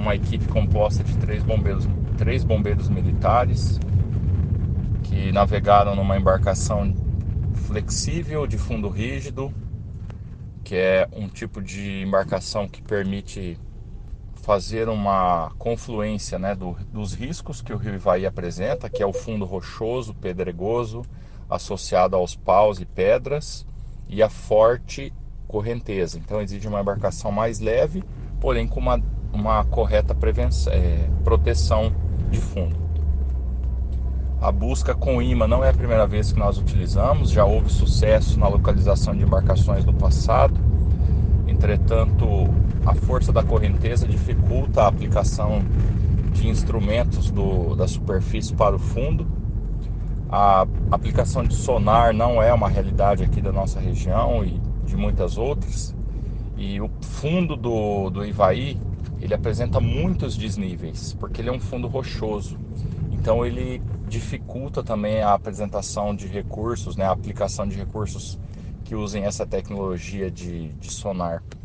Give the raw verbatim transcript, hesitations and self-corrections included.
uma equipe composta de três bombeiros, três bombeiros militares que navegaram numa embarcação flexível de fundo rígido, que é um tipo de embarcação que permite fazer uma confluência, né, do, dos riscos que o rio Ivaí apresenta, que é o fundo rochoso, pedregoso, associado aos paus e pedras, e a forte correnteza. Então exige uma embarcação mais leve, porém com uma, uma correta prevenção, é, proteção de fundo. A busca com imã não é a primeira vez que nós utilizamos, já houve sucesso na localização de embarcações no passado. Entretanto, a força da correnteza dificulta a aplicação de instrumentos do, da superfície para o fundo. A aplicação de sonar não é uma realidade aqui da nossa região e de muitas outras. E o fundo do, do Ivaí, ele apresenta muitos desníveis, porque ele é um fundo rochoso. Então ele dificulta também a apresentação de recursos, né, a aplicação de recursos que usem essa tecnologia de, de sonar.